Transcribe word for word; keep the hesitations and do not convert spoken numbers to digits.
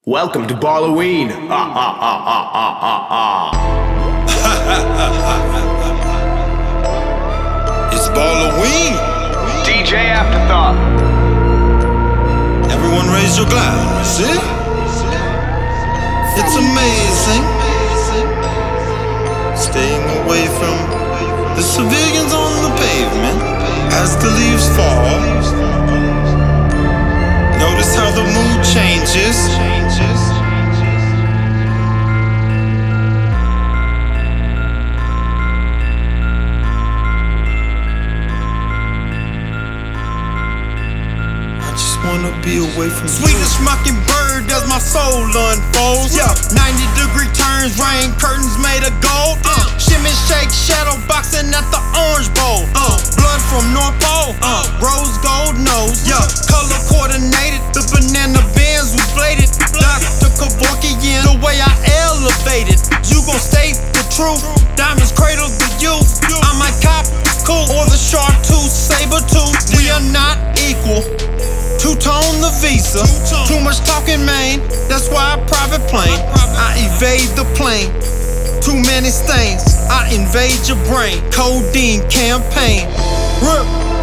Welcome to Balloween. Ah, ah, ah, ah, ah, ah, ah. It's Balloween. D J Afterthought. Everyone raise your glass. See? It's amazing. Staying away from the civilians on the pavement as the leaves fall. Notice how the mood changes. Wanna be away from Swedish mockingbird as my soul unfolds. Yeah, ninety degree turns, rain curtains made of gold. Uh, shimmy, shake, shadow boxing at the orange bowl. Uh, blood from North Pole. Uh, rose gold nose. Yeah, color coordinated. The banana bands was bladed. Doctor Kevorkian, the way I elevated. You gon' state the truth. Diamonds cradle the youth. I might cop cool or the sharp tooth, saber tooth. We are not equal. Two-tone the visa, too much talking, man. That's why I private plane. I evade the plane. Too many stains, I invade your brain. Codeine campaign. Rip.